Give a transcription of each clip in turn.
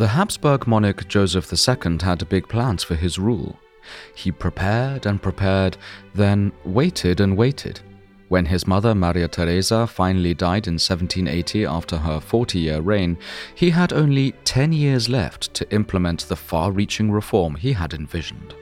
The Habsburg monarch Joseph II had big plans for his rule. He prepared and prepared, then waited and waited. When his mother Maria Theresa finally died in 1780 after her 40-year reign, he had only 10 years left to implement the far-reaching reform he had envisioned.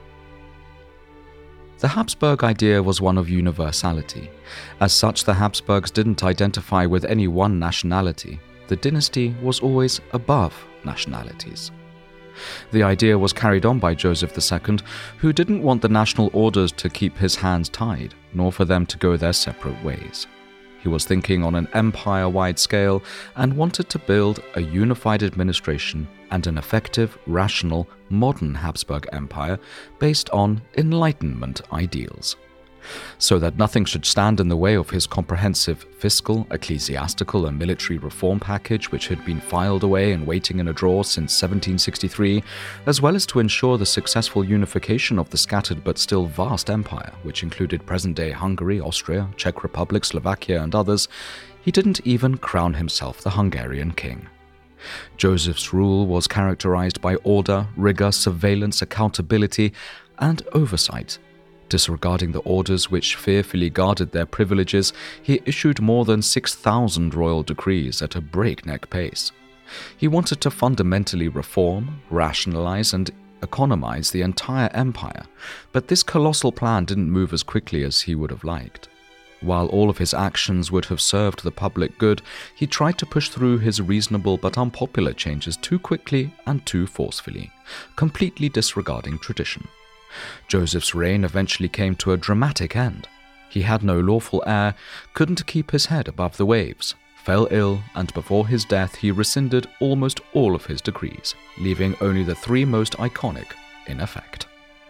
The Habsburg idea was one of universality. As such, the Habsburgs didn't identify with any one nationality. The dynasty was always above nationalities. The idea was carried on by Joseph II, who didn't want the national orders to keep his hands tied, nor for them to go their separate ways. He was thinking on an empire-wide scale and wanted to build a unified administration and an effective, rational, modern Habsburg Empire based on Enlightenment ideals. So that nothing should stand in the way of his comprehensive fiscal, ecclesiastical and military reform package, which had been filed away and waiting in a drawer since 1763, as well as to ensure the successful unification of the scattered but still vast empire, which included present-day Hungary, Austria, Czech Republic, Slovakia and others, he didn't even crown himself the Hungarian king. Joseph's rule was characterized by order, rigor, surveillance, accountability, and oversight. Disregarding the orders which fearfully guarded their privileges, he issued more than 6,000 royal decrees at a breakneck pace. He wanted to fundamentally reform, rationalize, and economize the entire empire, but this colossal plan didn't move as quickly as he would have liked. While all of his actions would have served the public good, he tried to push through his reasonable but unpopular changes too quickly and too forcefully, completely disregarding tradition. Joseph's reign eventually came to a dramatic end. He had no lawful heir, couldn't keep his head above the waves, fell ill, and before his death he rescinded almost all of his decrees, leaving only the three most iconic in effect.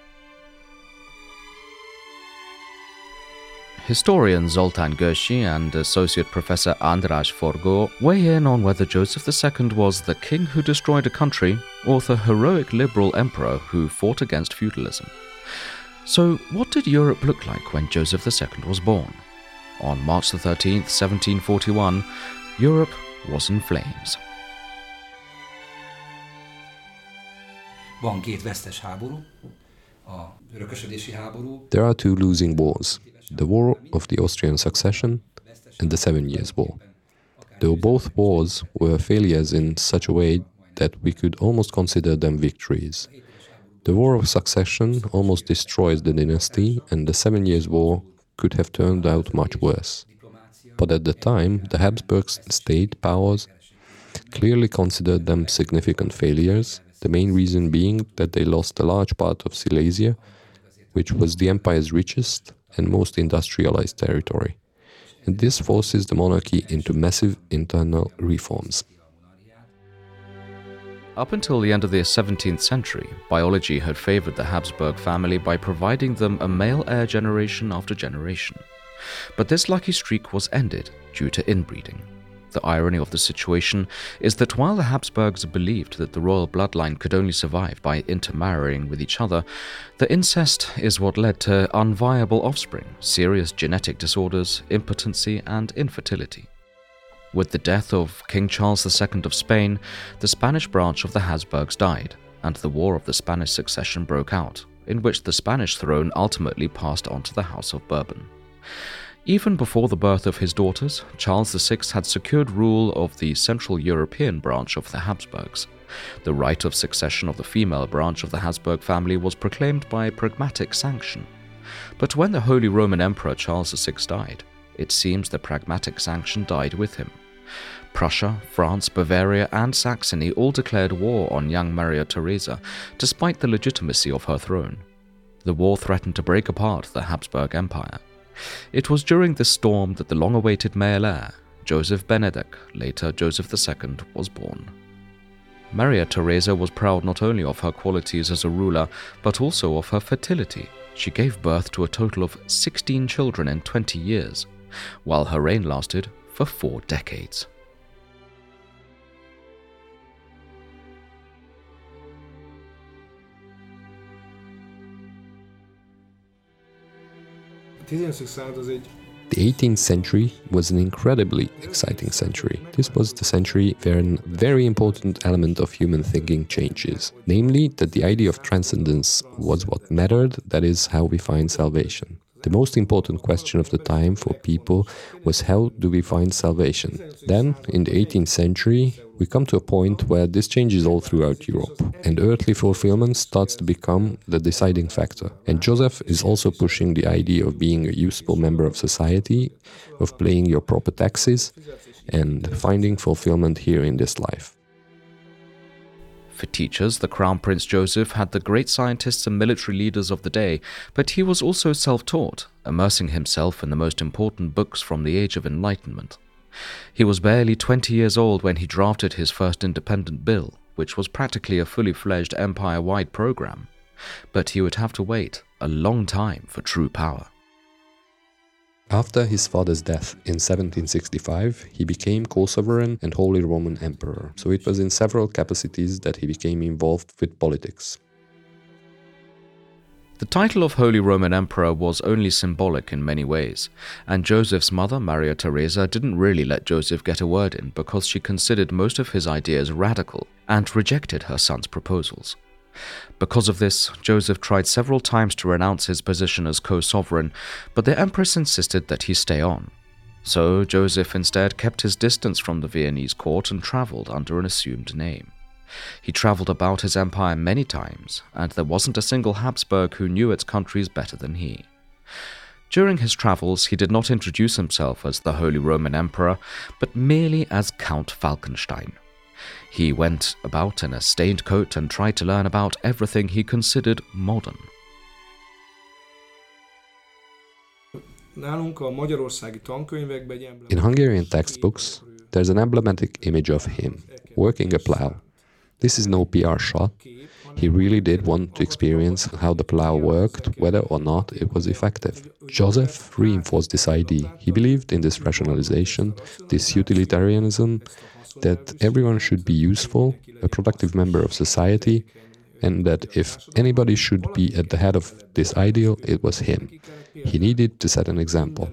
Historian Zoltán Gősi and Associate Professor András Forgó weigh in on whether Joseph II was the king who destroyed a country or the heroic liberal emperor who fought against feudalism. So, what did Europe look like when Joseph II was born? On March 13th, 1741, Europe was in flames. There are two losing wars, the War of the Austrian Succession and the 7 Years' War. Though both wars were failures in such a way that we could almost consider them victories. The War of Succession almost destroys the dynasty, and the 7 Years' War could have turned out much worse. But at the time, the Habsburg state powers clearly considered them significant failures, the main reason being that they lost a large part of Silesia, which was the empire's richest and most industrialized territory. And this forces the monarchy into massive internal reforms. Up until the end of the 17th century, biology had favored the Habsburg family by providing them a male heir generation after generation. But this lucky streak was ended due to inbreeding. The irony of the situation is that while the Habsburgs believed that the royal bloodline could only survive by intermarrying with each other, the incest is what led to unviable offspring, serious genetic disorders, impotency, and infertility. With the death of King Charles II of Spain, the Spanish branch of the Habsburgs died, and the War of the Spanish Succession broke out, in which the Spanish throne ultimately passed on to the House of Bourbon. Even before the birth of his daughters, Charles VI had secured rule of the Central European branch of the Habsburgs. The right of succession of the female branch of the Habsburg family was proclaimed by pragmatic sanction. But when the Holy Roman Emperor Charles VI died, it seems the pragmatic sanction died with him. Prussia, France, Bavaria, and Saxony all declared war on young Maria Theresa, despite the legitimacy of her throne. The war threatened to break apart the Habsburg Empire. It was during this storm that the long-awaited male heir, Joseph Benedek, later Joseph II, was born. Maria Theresa was proud not only of her qualities as a ruler, but also of her fertility. She gave birth to a total of 16 children in 20 years, while her reign lasted for 4 decades. A 16. század az egy The 18th century was an incredibly exciting century. This was the century where a very important element of human thinking changes, namely that the idea of transcendence was what mattered, that is, how we find salvation. The most important question of the time for people was how do we find salvation? Then, in the 18th century, we come to a point where this changes all throughout Europe, and earthly fulfillment starts to become the deciding factor. And Joseph is also pushing the idea of being a useful member of society, of paying your proper taxes, and finding fulfillment here in this life. For teachers, the Crown Prince Joseph had the great scientists and military leaders of the day, but he was also self-taught, immersing himself in the most important books from the Age of Enlightenment. He was barely 20 years old when he drafted his first independent bill, which was practically a fully fledged empire-wide program. But he would have to wait a long time for true power. After his father's death in 1765, he became co-sovereign and Holy Roman Emperor, so it was in several capacities that he became involved with politics. The title of Holy Roman Emperor was only symbolic in many ways, and Joseph's mother, Maria Theresa, didn't really let Joseph get a word in because she considered most of his ideas radical and rejected her son's proposals. Because of this, Joseph tried several times to renounce his position as co-sovereign, but the empress insisted that he stay on. So Joseph instead kept his distance from the Viennese court and travelled under an assumed name. He travelled about his empire many times, and there wasn't a single Habsburg who knew its countries better than he. During his travels, he did not introduce himself as the Holy Roman Emperor, but merely as Count Falkenstein. He went about in a stained coat and tried to learn about everything he considered modern. In Hungarian textbooks, there's an emblematic image of him, working a plough. This is no PR shot. He really did want to experience how the plough worked, whether or not it was effective. Joseph reinforced this idea. He believed in this rationalization, this utilitarianism, that everyone should be useful, a productive member of society, and that if anybody should be at the head of this ideal, it was him. He needed to set an example.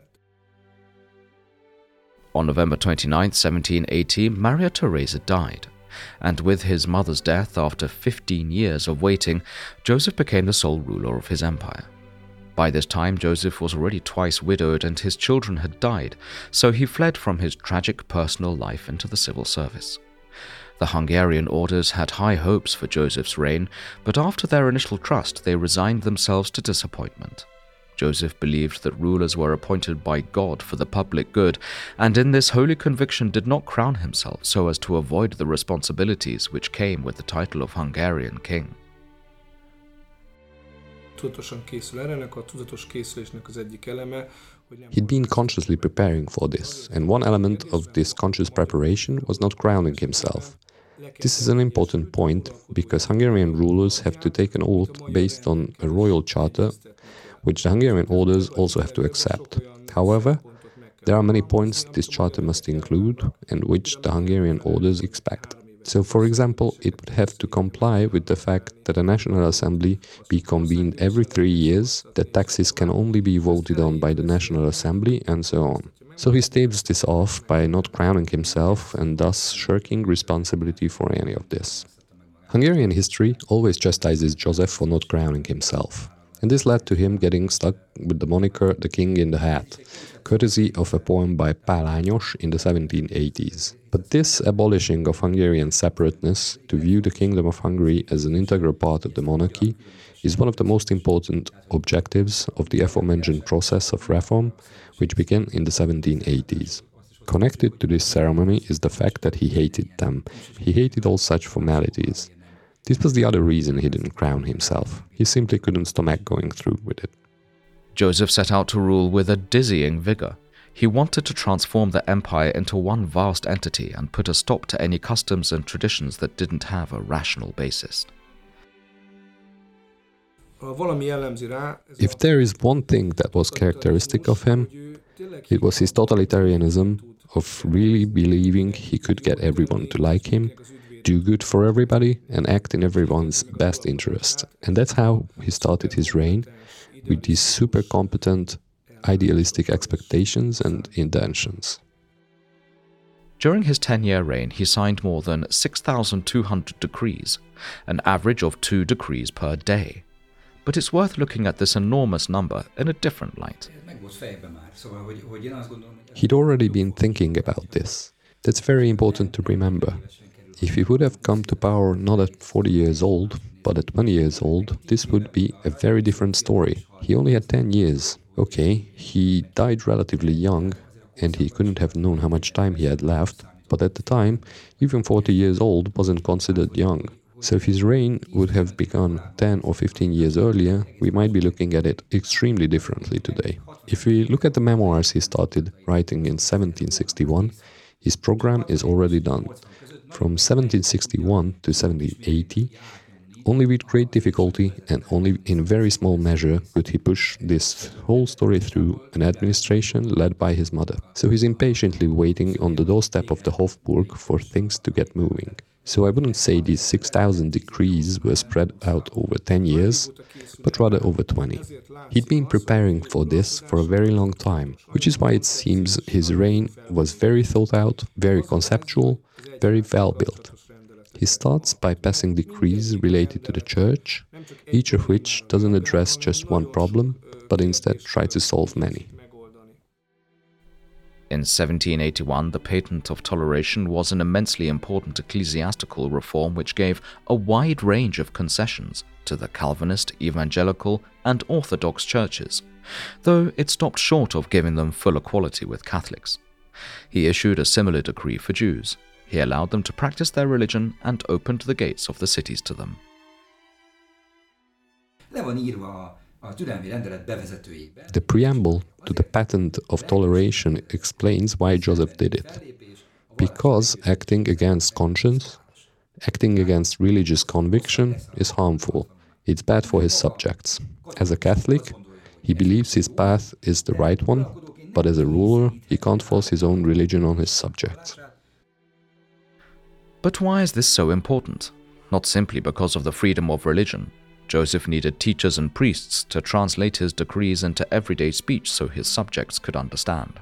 On November 29, 1780, Maria Theresa died, and with his mother's death after 15 years of waiting, Joseph became the sole ruler of his empire. By this time, Joseph was already twice widowed and his children had died, so he fled from his tragic personal life into the civil service. The Hungarian orders had high hopes for Joseph's reign, but after their initial trust, they resigned themselves to disappointment. Joseph believed that rulers were appointed by God for the public good, and in this holy conviction did not crown himself so as to avoid the responsibilities which came with the title of Hungarian king. He'd been consciously preparing for this, and one element of this conscious preparation was not crowning himself. This is an important point, because Hungarian rulers have to take an oath based on a royal charter, which the Hungarian orders also have to accept. However, there are many points this charter must include, and which the Hungarian orders expect. So, for example, it would have to comply with the fact that a National Assembly be convened every 3 years, that taxes can only be voted on by the National Assembly, and so on. So he staves this off by not crowning himself and thus shirking responsibility for any of this. Hungarian history always chastises Joseph for not crowning himself, and this led to him getting stuck with the moniker "the king in the hat," courtesy of a poem by Pál Ányos in the 1780s. But this abolishing of Hungarian separateness to view the Kingdom of Hungary as an integral part of the monarchy is one of the most important objectives of the aforementioned process of reform, which began in the 1780s. Connected to this ceremony is the fact that he hated them. He hated all such formalities. This was the other reason he didn't crown himself. He simply couldn't stomach going through with it. Joseph set out to rule with a dizzying vigor. He wanted to transform the empire into one vast entity and put a stop to any customs and traditions that didn't have a rational basis. If there is one thing that was characteristic of him, it was his totalitarianism of really believing he could get everyone to like him, do good for everybody, and act in everyone's best interest. And that's how he started his reign, with these super competent idealistic expectations and intentions. During his 10-year reign, he signed more than 6,200 decrees, an average of 2 decrees per day. But it's worth looking at this enormous number in a different light. He'd already been thinking about this. That's very important to remember. If he would have come to power not at 40 years old, but at 20 years old, this would be a very different story. He only had 10 years. Okay, he died relatively young, and he couldn't have known how much time he had left, but at the time, even 40 years old wasn't considered young. So if his reign would have begun 10 or 15 years earlier, we might be looking at it extremely differently today. If we look at the memoirs he started writing in 1761, his program is already done. From 1761 to 1780, only with great difficulty and only in very small measure could he push this whole story through an administration led by his mother. So he's impatiently waiting on the doorstep of the Hofburg for things to get moving. So I wouldn't say these 6,000 decrees were spread out over 10 years, but rather over 20. He'd been preparing for this for a very long time, which is why it seems his reign was very thought out, very conceptual, very well built. He starts by passing decrees related to the church, each of which doesn't address just one problem, but instead tries to solve many. In 1781, the Patent of Toleration was an immensely important ecclesiastical reform which gave a wide range of concessions to the Calvinist, Evangelical, and Orthodox churches, though it stopped short of giving them full equality with Catholics. He issued a similar decree for Jews. He allowed them to practice their religion and opened the gates of the cities to them. The preamble to the Patent of Toleration explains why Joseph did it. Because acting against conscience, acting against religious conviction is harmful. It's bad for his subjects. As a Catholic, he believes his path is the right one, but as a ruler, he can't force his own religion on his subjects. But why is this so important? Not simply because of the freedom of religion. Joseph needed teachers and priests to translate his decrees into everyday speech so his subjects could understand.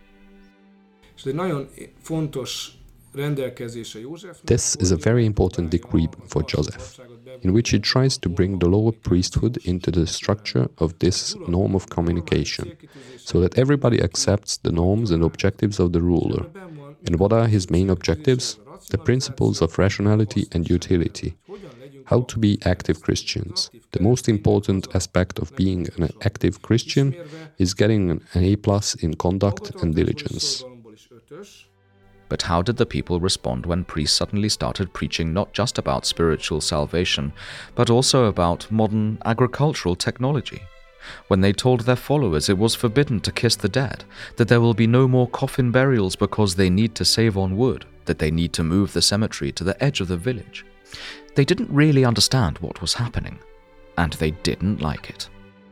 This is a very important decree for Joseph, in which he tries to bring the lower priesthood into the structure of this norm of communication, so that everybody accepts the norms and objectives of the ruler. And what are his main objectives? The principles of rationality and utility. How to be active Christians. The most important aspect of being an active Christian is getting an A+ in conduct and diligence. But how did the people respond when priests suddenly started preaching not just about spiritual salvation, but also about modern agricultural technology? When they told their followers it was forbidden to kiss the dead, that there will be no more coffin burials because they need to save on wood, that they need to move the cemetery to the edge of the village. They didn't really understand what was happening, and they didn't like it.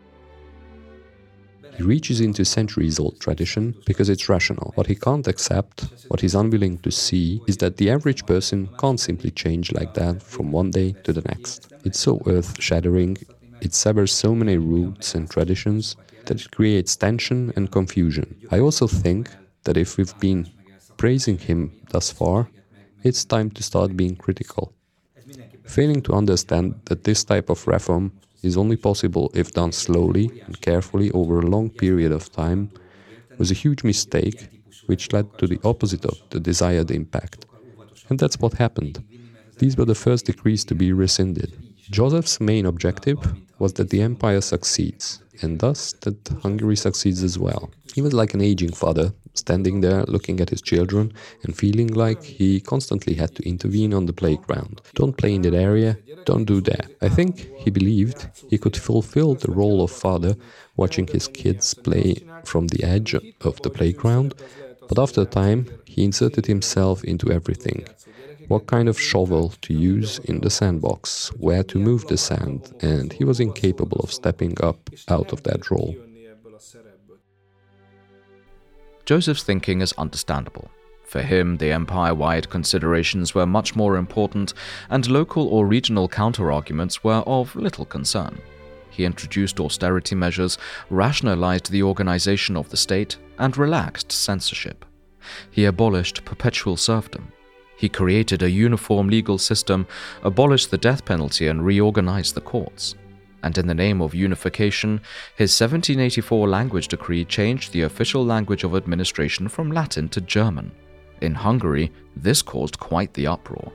He reaches into centuries-old tradition because it's rational. What he can't accept, what he's unwilling to see, is that the average person can't simply change like that from one day to the next. It's so earth-shattering, it severs so many roots and traditions that it creates tension and confusion. I also think that if we've been praising him thus far, it's time to start being critical. Failing to understand that this type of reform is only possible if done slowly and carefully over a long period of time was a huge mistake which led to the opposite of the desired impact. And that's what happened. These were the first decrees to be rescinded. Joseph's main objective was that the empire succeeds, and thus that Hungary succeeds as well. He was like an aging father, standing there looking at his children and feeling like he constantly had to intervene on the playground. Don't play in that area, don't do that. I think he believed he could fulfill the role of father watching his kids play from the edge of the playground, but after a time he inserted himself into everything. What kind of shovel to use in the sandbox, where to move the sand, and he was incapable of stepping up out of that role. Joseph's thinking is understandable. For him, the empire-wide considerations were much more important, and local or regional counter-arguments were of little concern. he introduced austerity measures, rationalized the organization of the state, and relaxed censorship. He abolished perpetual serfdom. He created a uniform legal system, abolished the death penalty, and reorganized the courts. And in the name of unification, his 1784 language decree changed the official language of administration from Latin to German. In Hungary, this caused quite the uproar.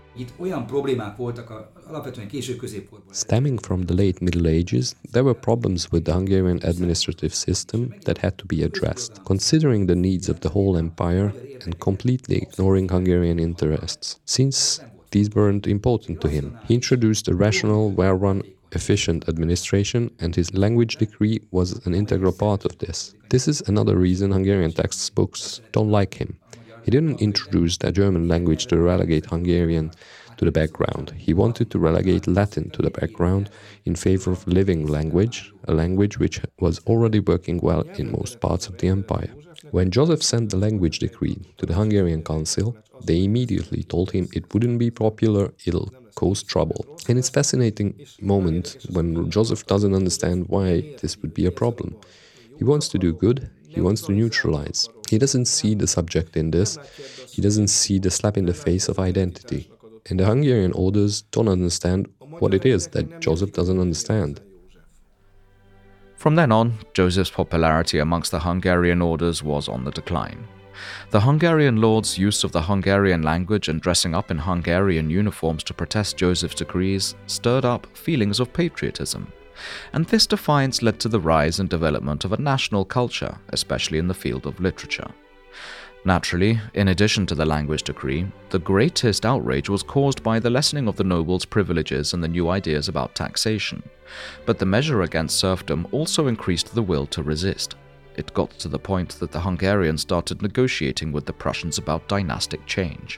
Stemming from the late Middle Ages, there were problems with the Hungarian administrative system that had to be addressed, considering the needs of the whole empire and completely ignoring Hungarian interests. Since these weren't important to him, he introduced a rational, well-run, efficient administration, and his language decree was an integral part of this. This is another reason Hungarian textbooks don't like him. He didn't introduce the German language to relegate Hungarian to the background. He wanted to relegate Latin to the background in favor of living language, a language which was already working well in most parts of the empire. When Joseph sent the language decree to the Hungarian Council, they immediately told him it wouldn't be popular, it'll cause trouble. And it's a fascinating moment when Joseph doesn't understand why this would be a problem. He wants to do good, he wants to neutralize. He doesn't see the subject in this, he doesn't see the slap in the face of identity. And the Hungarian orders don't understand what it is that Joseph doesn't understand. From then on, Joseph's popularity amongst the Hungarian orders was on the decline. The Hungarian lords' use of the Hungarian language and dressing up in Hungarian uniforms to protest Joseph's decrees stirred up feelings of patriotism. And this defiance led to the rise and development of a national culture, especially in the field of literature. Naturally, in addition to the language decree, the greatest outrage was caused by the lessening of the nobles' privileges and the new ideas about taxation. But the measure against serfdom also increased the will to resist. It got to the point that the Hungarians started negotiating with the Prussians about dynastic change.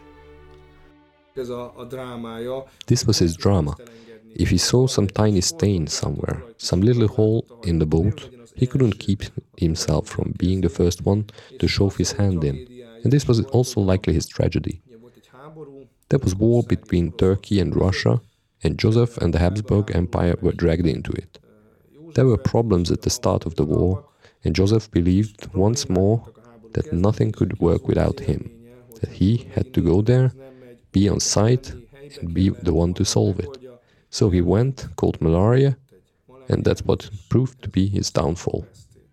This was his drama. If he saw some tiny stain somewhere, some little hole in the boat, he couldn't keep himself from being the first one to shove his hand in. And this was also likely his tragedy. There was war between Turkey and Russia, and Joseph and the Habsburg Empire were dragged into it. There were problems at the start of the war, and Joseph believed once more that nothing could work without him, that he had to go there, be on site, and be the one to solve it. So he went, caught malaria, and that's what proved to be his downfall.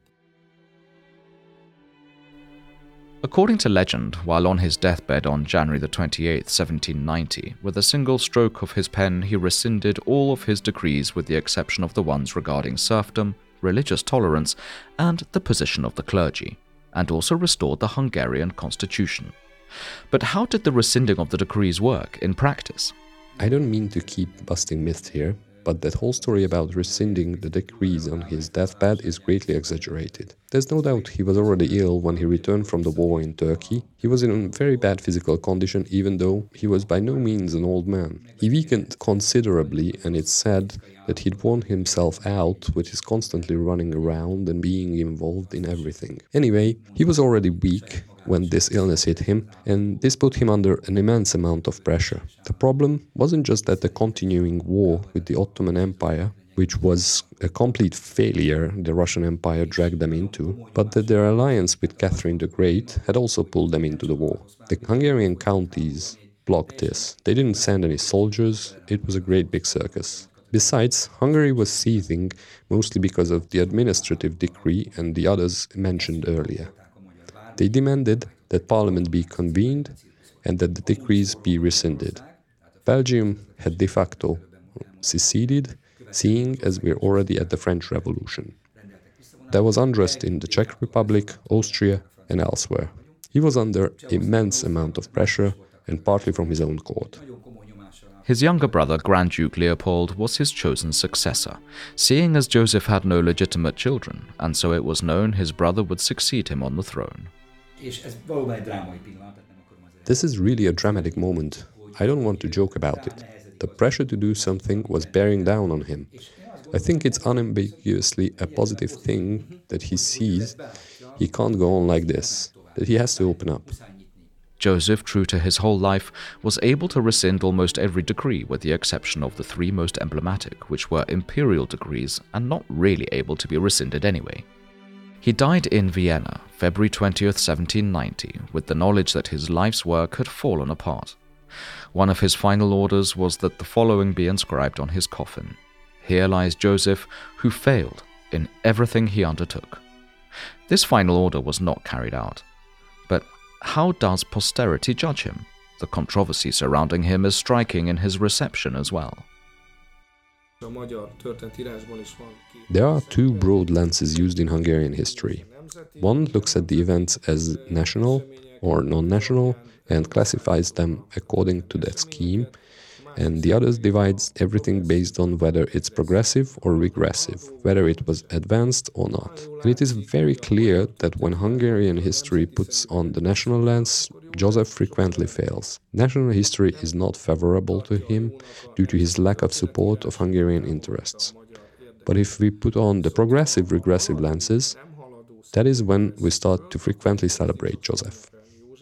According to legend, while on his deathbed on January 28, 1790, with a single stroke of his pen he rescinded all of his decrees with the exception of the ones regarding serfdom, religious tolerance, and the position of the clergy, and also restored the Hungarian constitution. But how did the rescinding of the decrees work in practice? I don't mean to keep busting myths here, but that whole story about rescinding the decrees on his deathbed is greatly exaggerated. There's no doubt he was already ill when he returned from the war in Turkey. He was in a very bad physical condition, even though he was by no means an old man. He weakened considerably, and it's said that he'd worn himself out with his constantly running around and being involved in everything. Anyway, he was already weak when this illness hit him, and this put him under an immense amount of pressure. The problem wasn't just that the continuing war with the Ottoman Empire, which was a complete failure the Russian Empire dragged them into, but that their alliance with Catherine the Great had also pulled them into the war. The Hungarian counties blocked this. They didn't send any soldiers, it was a great big circus. Besides, Hungary was seething mostly because of the administrative decree and the others mentioned earlier. They demanded that Parliament be convened and that the decrees be rescinded. Belgium had de facto seceded, seeing as we're already at the French Revolution. There was unrest in the Czech Republic, Austria, and elsewhere. He was under immense amount of pressure, and partly from his own court. His younger brother, Grand Duke Leopold, was his chosen successor, seeing as Joseph had no legitimate children, and so it was known his brother would succeed him on the throne. This is really a dramatic moment. I don't want to joke about it. The pressure to do something was bearing down on him. I think it's unambiguously a positive thing that he sees he can't go on like this, that he has to open up. Joseph, true to his whole life, was able to rescind almost every decree with the exception of the three most emblematic, which were imperial decrees and not really able to be rescinded anyway. He died in Vienna, February 20th, 1790, with the knowledge that his life's work had fallen apart. One of his final orders was that the following be inscribed on his coffin: "Here lies Joseph, who failed in everything he undertook." This final order was not carried out. But how does posterity judge him? The controversy surrounding him is striking in his reception as well. There are two broad lenses used in Hungarian history. One looks at the events as national or non-national and classifies them according to that scheme, and the other divides everything based on whether it's progressive or regressive, whether it was advanced or not. And it is very clear that when Hungarian history puts on the national lens, Joseph frequently fails. National history is not favorable to him due to his lack of support of Hungarian interests. But if we put on the progressive-regressive lenses, that is when we start to frequently celebrate Joseph.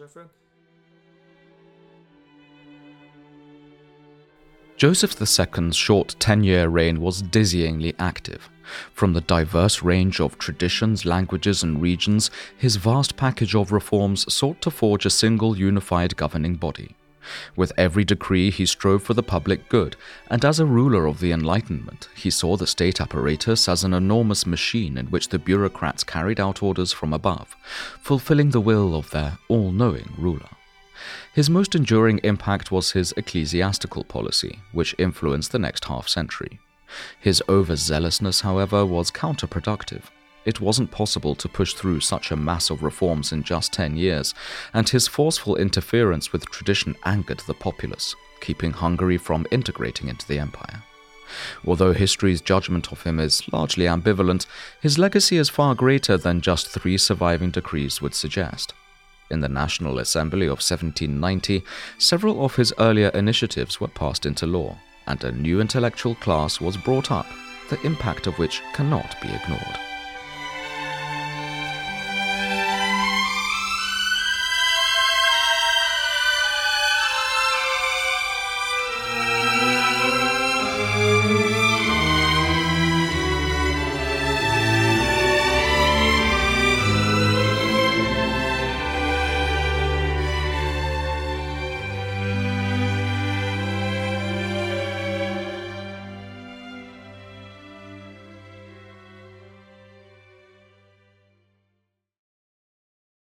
Joseph II's short 10-year reign was dizzyingly active. From the diverse range of traditions, languages, and regions, his vast package of reforms sought to forge a single unified governing body. With every decree, he strove for the public good, and as a ruler of the Enlightenment, he saw the state apparatus as an enormous machine in which the bureaucrats carried out orders from above, fulfilling the will of their all-knowing ruler. His most enduring impact was his ecclesiastical policy, which influenced the next half-century. His overzealousness, however, was counterproductive. It wasn't possible to push through such a mass of reforms in just 10 years, and his forceful interference with tradition angered the populace, keeping Hungary from integrating into the empire. Although history's judgment of him is largely ambivalent, his legacy is far greater than just 3 surviving decrees would suggest. In the National Assembly of 1790, several of his earlier initiatives were passed into law, and a new intellectual class was brought up, the impact of which cannot be ignored.